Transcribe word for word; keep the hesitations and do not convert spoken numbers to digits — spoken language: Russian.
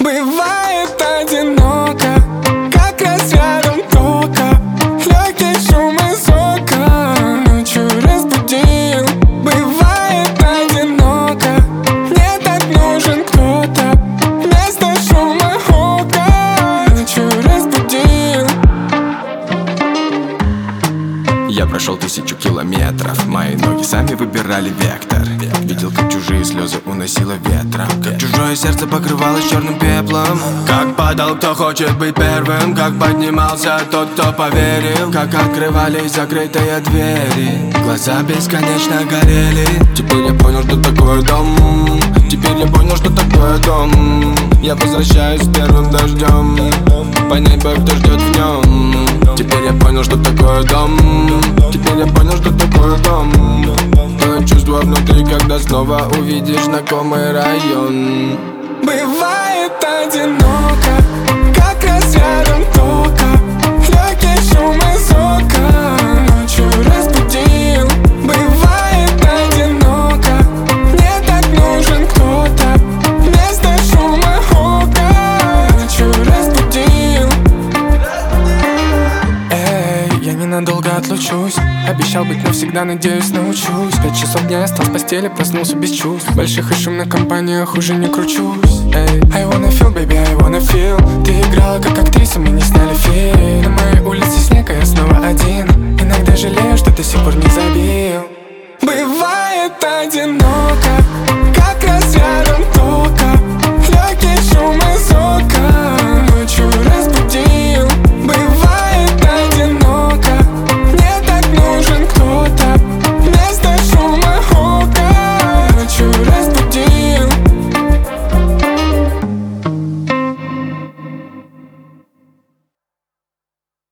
Бывает одиноко, как раз рядом тока, легкий шум из окон ночью разбудил. Бывает одиноко, мне так нужен кто-то, вместо шума окон ночью разбудил. Я прошел тысячу километров, мои ноги сами выбирали вектор. Видел, как чужие слезы уносило ветром, как чужое сердце покрывалось черным пеплом. Как падал, кто хочет быть первым, как поднимался тот, кто поверил, как открывались закрытые двери. Глаза бесконечно горели. Теперь я понял, что такое дом. Теперь я понял, что такое дом. Я возвращаюсь с первым дождем, понять бы, кто ждет в нем. Теперь я понял, что такое дом. Теперь я понял, что такое дом. То чувство внутри, когда снова увидишь знакомый район. Бывает одиноко, как раз рядом тока, легкий шум из окон ночью разбудил. Бывает одиноко, мне так нужен кто-то, вместо шума окон ночью разбудил. Эй, я ненадолго отлучусь, обещал быть навсегда, надеюсь, научусь. Пять часов дня я стал в постели, проснулся без чувств. В больших и шумных компаниях уже не кручусь. Эй, I wanna feel, baby, I wanna feel. Ты играла как актриса, мы не сняли фильм. На моей улице снег, а я снова один. Иногда жалею, что до сих пор не забил. Бывает одиноко,